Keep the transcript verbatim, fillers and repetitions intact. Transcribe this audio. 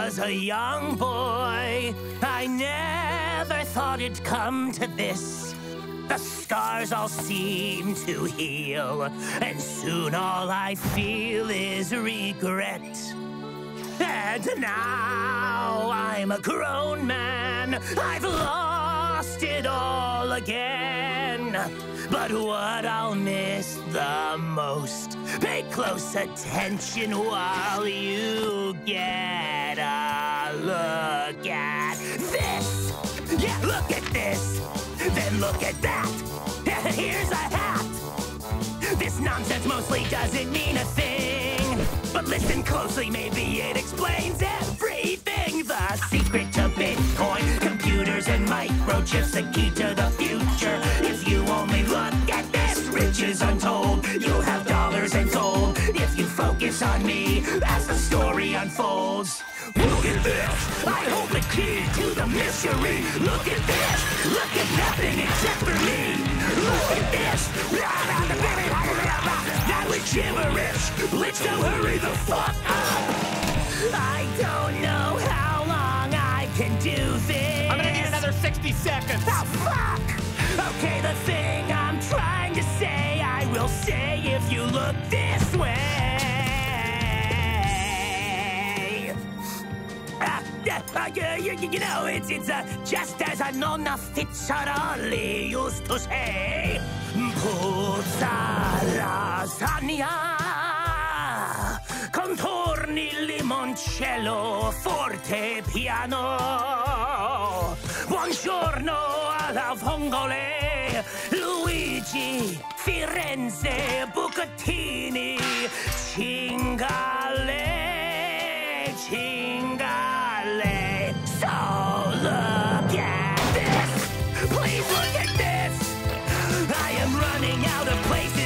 was a young boy, I never thought it'd come to this. The scars all seem to heal, and soon all I feel is regret. And now I'm a grown man, I've lost it all again. But what I'll miss the most, pay close attention while you get a look at this. Yeah, look at this. Then look at that. Here's a hat. This nonsense mostly doesn't mean a thing. But listen closely, maybe it explains everything. The secret to Bitcoin, computers and microchips, the key to the future. If you only look at this, riches untold. You'll have dollars and gold if you focus on me as the story unfolds. Look at this, I hold the key to the mystery. Look at this, look at nothing except for me. Look at this, that was gibberish. Let's go hurry the fuck up. I don't know how long I can do this. I'm gonna need another sixty seconds. Oh, fuck! Okay, the thing I'm trying to say, I will say if you look this way. Uh, you, you know, it's, it's uh, just as a nonna Fitzarelli used to say, Puzza lasagna, contorni limoncello, forte piano. Buongiorno alla vongole, Luigi, Firenze, Bucatini, Cingale, Cingale. So look at this, please look at this. I am running out of places